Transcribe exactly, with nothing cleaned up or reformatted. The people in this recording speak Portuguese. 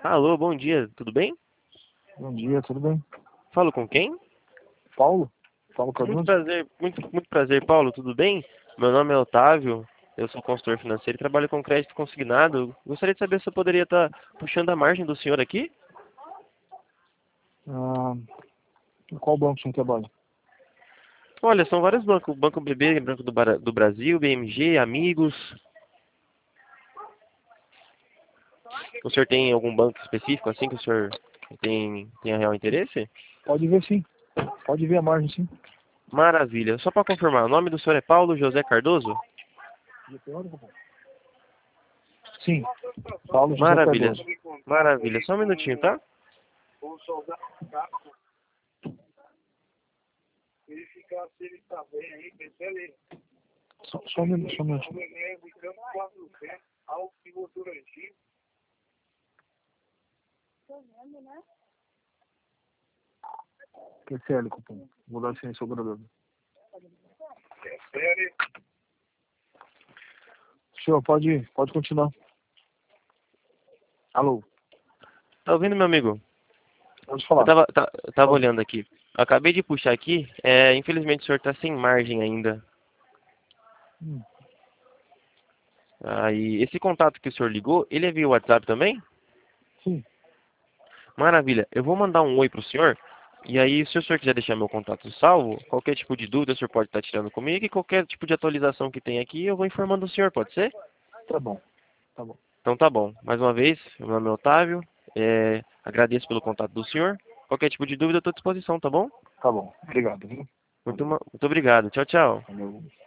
Alô, bom dia, tudo bem? Bom dia, tudo bem? Falo com quem? Paulo? Paulo Muito Cardoso? prazer, muito, muito prazer, Paulo, tudo bem? Meu nome é Otávio, eu sou consultor financeiro e trabalho com crédito consignado. Gostaria de saber se eu poderia estar puxando a margem do senhor aqui? Ah, em qual banco você trabalha? Olha, são vários bancos, Banco B B, Banco do, Bara- do Brasil, B M G, Amigos. O senhor tem algum banco específico assim que o senhor tem, tem real interesse? Pode ver sim. Pode ver a margem sim. Maravilha. Só para confirmar, o nome do senhor é Paulo José Cardoso? Sim, Paulo José Maravilha. Cardoso. Maravilha. Só um minutinho, tá? Só, só um minuto, só um minuto. Q C L, cupom. Vou dar sem sobrador. Senhor, pode, pode continuar. Alô, Tá ouvindo, meu amigo? pode Eu falar. tava, ta- eu tava Pode. olhando aqui. Acabei de puxar aqui. É, infelizmente o senhor tá sem margem ainda. Hum, Aí, esse contato que o senhor ligou, ele é via WhatsApp também? sim, Maravilha. Eu vou mandar um oi pro senhor. E aí, se o senhor quiser deixar meu contato salvo, qualquer tipo de dúvida o senhor pode estar tirando comigo. E qualquer tipo de atualização que tem aqui, eu vou informando o senhor, pode ser? tá bom, tá bom. Então tá bom. Mais uma vez, meu nome é Otávio. É, agradeço pelo contato do senhor. Qualquer tipo de dúvida, eu estou à disposição, tá bom? Tá bom, obrigado, viu? Muito, Valeu, ma- muito obrigado. Tchau, tchau. valeu.